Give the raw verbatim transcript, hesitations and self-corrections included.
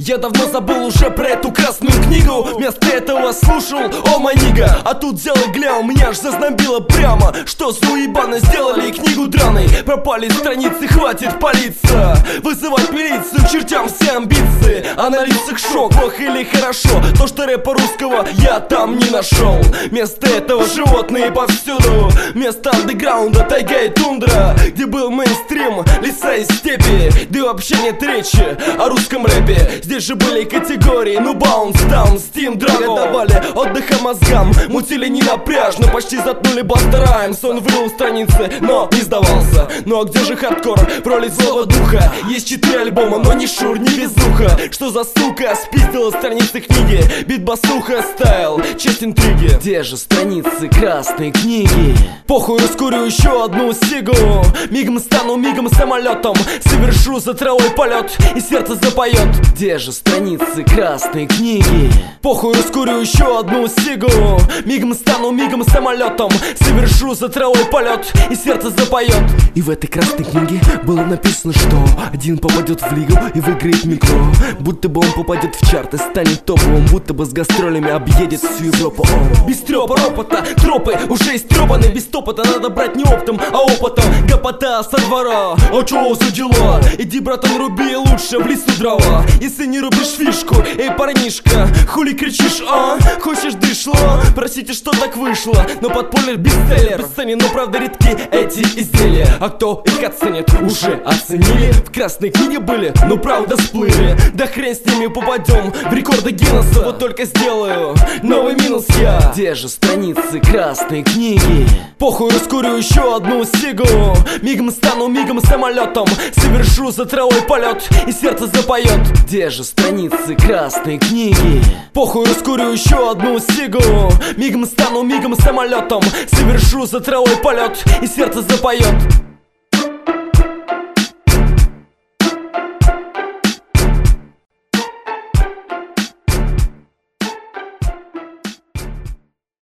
Я давно забыл уже про эту красную книгу. Вместо этого слушал о манига. А тут взял и глянул, меня аж зазнобило прямо. Что за уебаны сделали книгу драной? Пропали страницы, хватит палиться, вызывать милицию, чертям все амбиции. А на лицах шок, ох или хорошо, то что рэпа русского я там не нашел. Вместо этого животные повсюду, вместо андеграунда тайга и тундра, где был мейнстрим, леса и степи. Да и вообще нет речи о русском рэпе. Здесь же были категории, ну баунс, даун, стим, драгон. Давали отдыха мозгам, мутили не напряжно, почти заткнули Баста Раймс. Он вырвал страницы, но не сдавался. Ну а где же хардкор в роли злого духа? Есть четыре альбома, но ни шур, ни везуха. Что за сука спиздила страницы книги? Бит басуха стайл, честь интриги. Где же страницы красной книги? Похуй, раскурю еще одну сигу. Мигом стану, мигом самолетом совершу за травой полет, и сердце запоет. Где же страницы красной книги? Похуй, раскурю еще одну сигу. Мигом стану, мигом самолетом совершу за травой полет, и сердце запоет. И в этой красной книге было написано, что один попадет в лигу и выиграет микро. Будто бы он попадет в чарт и станет топовым, будто бы с гастролями объедет всю Европу. О. Без трёпа, ропота, тропы уже истрёпаны. Без топота надо брать не оптом, а опытом. Гопота со двора, а чё за дела? Иди, братан, руби лучше в лесу дрова. Если не рубишь фишку, эй, парнишка, хули кричишь, а? Хочешь дышло? Простите, что так вышло, но подпольный бестселлер. Бесценен, но правда редки эти изделия. А кто их оценит, уже оценили. В красной книге были, но правда всплыли. Да хрен с ними, попадем в рекорды Гиннесса. Вот только сделаю новый минус я. Где же страницы красной книги? Похуй, раскурю еще одну сигу. Мигом стану, мигом самолетом совершу за травой полет, и сердце запоет. Где же страницы красной книги? Похуй, раскурю еще одну сигу. Мигом стану, мигом самолетом совершу за травой полет, и сердце запоет.